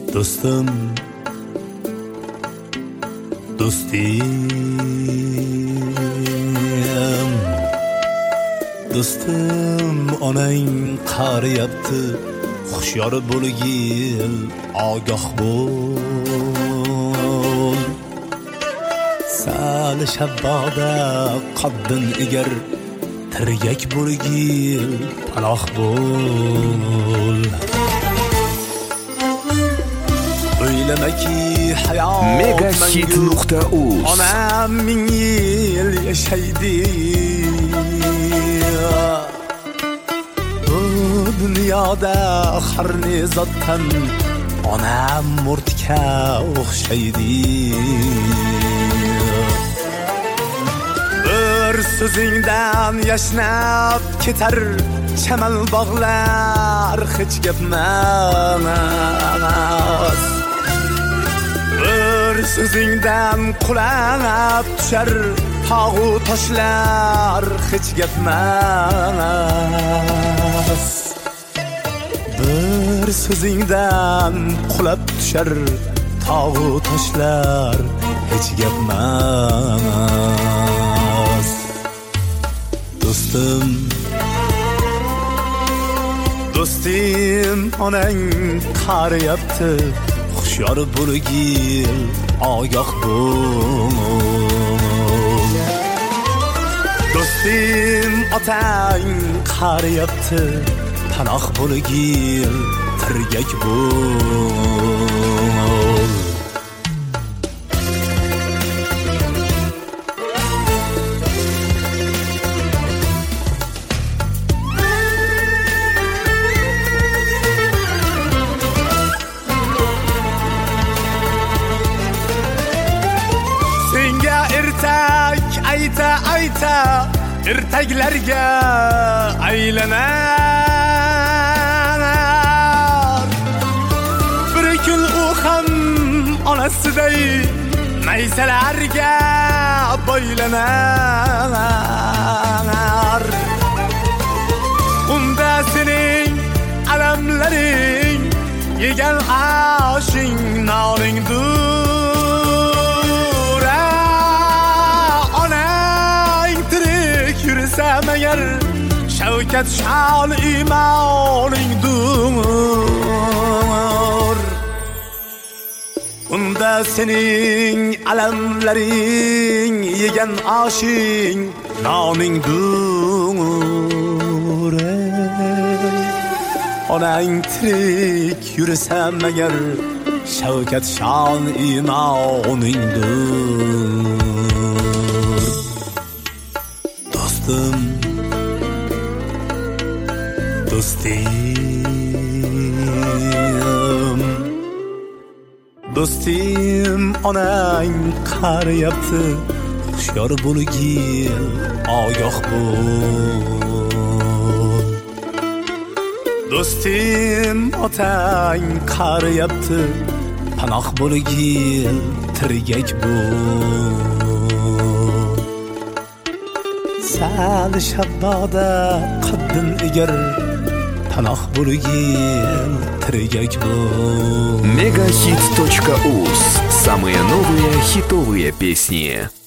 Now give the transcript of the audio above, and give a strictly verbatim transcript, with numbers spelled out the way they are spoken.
Do'stim, do'stim, do'stim, onang qariyapti, hushyor bo'lgil, ogoh bo'l. Sal shabboda qaddin egar, tirgak bo'lgil, panoh bo'l. O'ylamaki hayot megahit nuqta uz onam ming yil yashaydi. Bu dunyoda har nezotdan onam murtga o'xshaydi. Bir so'zingdan yashnab ketar chamal bog'lar hech gapmas. Bir so'zingdan qulab tushar tog'u toshlar hech gapmas. Bir so'zingdan qulab tushar tog'u toshlar hech gapmas. Do'stim, do'stim, onang qariyapti, hushyor bo'lgil, ogoh bo'l. Do'stim, otang qariyapti, panoh bo'lgil, tirgak bo'l. Ertak ayta ayta ertaklarga aylanar. Bir kun u ham onasiday maysalarga boylanar. Unda sening alamlaring, yegan oshing, noningdir. Yursam agar shavkat shon imoningdir. Unda sening alamlaring, yegan oshing, noningdir. Onang tirik yursam agar shavkat shon imoningdir. Do'stim, do'stim, do'stim, onang qariyapti, hushyor bo'lgil, ogoh bo'l. Do'stim, otang qariyapti, panoh bo'lgil, tirgak bo'l. Sal shabboda qaddin egar, panoh bo'lgil, tirgak bo'l. megahit точка уз. Самые новые хитовые песни.